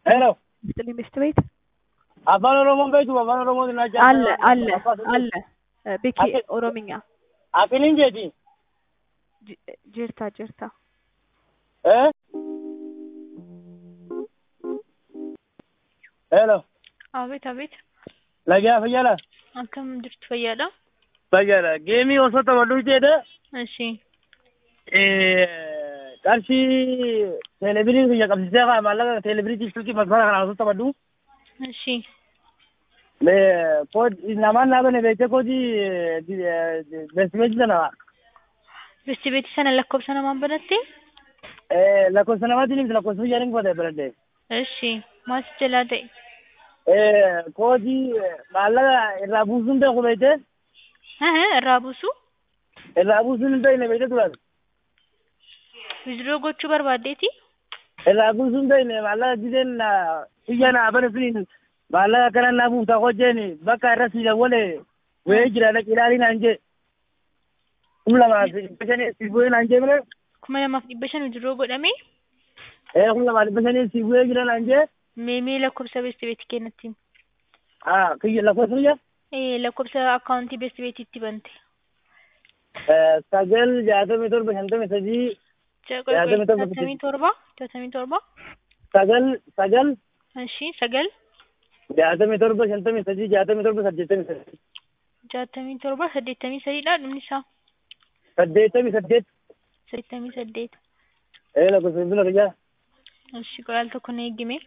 Hello. Muslim Street. Afaan Oromoon beektu afaan Oromoo na Alla. Biki Oromiyaa. Afiniin jeeti. Jirta. Eh? Hello. Abet. Lagaa fayyala. Akkam jirtu fayyaadha? Fayyala. Geemii osoo taphadhu jedhe Eshi. qarshii teeleviizyinii biyya qabsiisee fa'aa maallaqa teeleviizyinii silkii masfara kana osoo taphadhu. Eshi. Namaan dhaabane beekte koodii beestimeetii sana. Beestimeetii sana lakkoofsa namaan banatte? Lakkoofsa namaatiin lakkoofsa biyyaanii fudhate biradde. Eshi. Maas jalaa ta'e? Koodii maallaqa irraa buusuun beeku beekte? Irraa buusu? Irraa buusuun hin beekne beekte turan. Withdraw gochuu barbaaddeeti? Irraa buusuun beekne maallaqa giseen biyya naa bane suniin maallaqa kana naa buuftaa hojjeeni bakka irra si dawwale wayii jira dhaqi ilaalii naan jee. 2,500 si bu'ee naan jee bile. 2,500 withdraw godhame? 2,500 si bu'ee jira naan jee. Mee lakkoofsa beestimeetii kennatti? Kiyya lakkoofsa biyya? Lakkoofsa akkaawuntii beestimeetiitti bante. 9,67,53. 67. Sagal. Eshi 9. 67,53 67,83. 67 dha dhumni isaa. 88. 88. Lakkoofsa bilbila kiyya. Eshi qoraal tokko na eegime.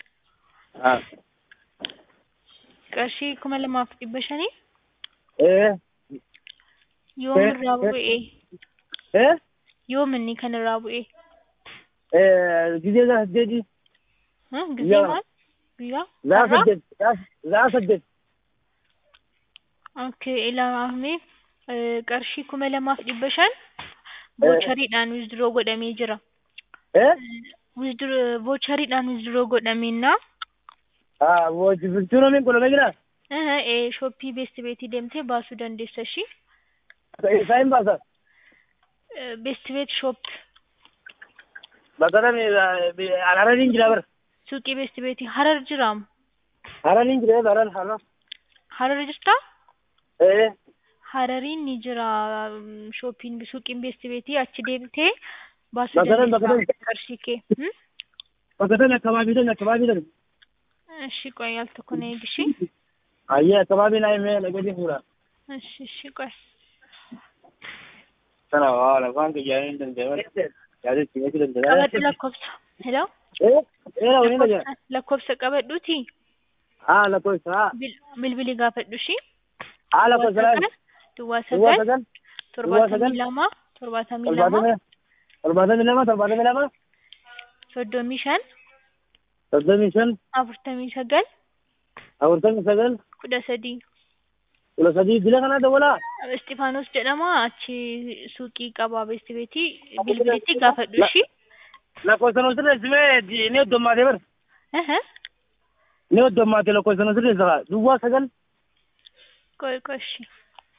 Qarshii 2,500. Yoom irraa bu'ee? Yoom inni kan irraa bu'ee? Gizee saddeeti. Gizee maal? Guyyaa? Zaa saddeet. Okay, ilaamee qarshii 2,500 voucheriidhaan withdraw godhamee jira. Voucheriidhaan withdraw godhameennaa. Voucheriin godhamee jira? Shoppii beestimeetii deemtee baasuu dandeessa ishii. Isaa hin baasa? Beestimeet shop. Bakka sana Harariin jira bara. Suuqii beestimeetii Harar jiraamu? Harariin jira Harar. Harar jirtaa? Harariin ni jira suuqiin beestimeetii achi deemtee baasuu dandeessa qarshii kee. Bakka sana akkabaabii. Eshi qoy al tokko na eegishii. Ayyee akkabaabii naa himee nagadi fuudha. Eshi qoy. Sana waa lafaan kiyyaanii hin danda'aman. Yaadatti meeshii danda'aa. Qabadhu lakkoofsa. Hello? Waliin dhagaa. Lakkoofsa qabadhuuti. Lakkoofsa. Bilbili gaafadhu ishii. Lakkoofsa. Duwwaa 9 72 72 72 35 35 49 49 13 bila kana dawwalaa. Istifaanos jedhama achi suuqii qabaa beestimeetii bilbilitti gaafadhu ishii. Lakkoofsa nuti sirreessimee ni hoddommaatee bara. Ni hoddommaatee lakkoofsa nuti sirreessaa. Duwwaa 9. Qoy ishii.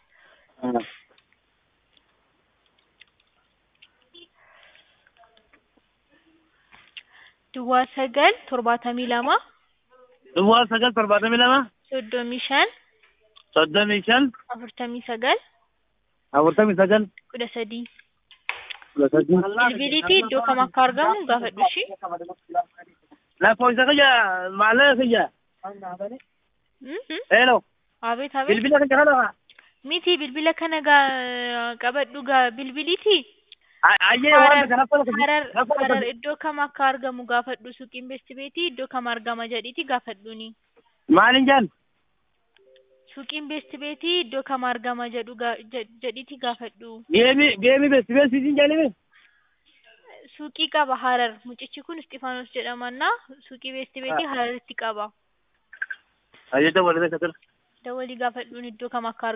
Duwwaa 9 72 Duwwaa 9 72 35 35 49 49 13 13. Bilbilitti iddoo kam akka argamu gaafadhu ishii. Lakkoofsa kiyya maallaqa kiyya. Hello. Abet. Bilbila kiyya kana. Miti bilbila kana qabadhu bilbiliiti. Ayyee waan kana Harar iddoo kam akka argamu gaafadhu suuqiin beestimeetii iddoo kam argama jedhiiti gaafadhuuni. Maalin jaan? Suuqiin beestimeetii iddoo kam argama jedhiiti gaafadhu. Geemii beestimeetii jaanime? Suuqii qaba Harar. Mucichi kun Istifaanos jedhamannaa suuqii beestimeetii Hararitti qaba. Ayyee dawwalii gaafadhuun iddoo kam akka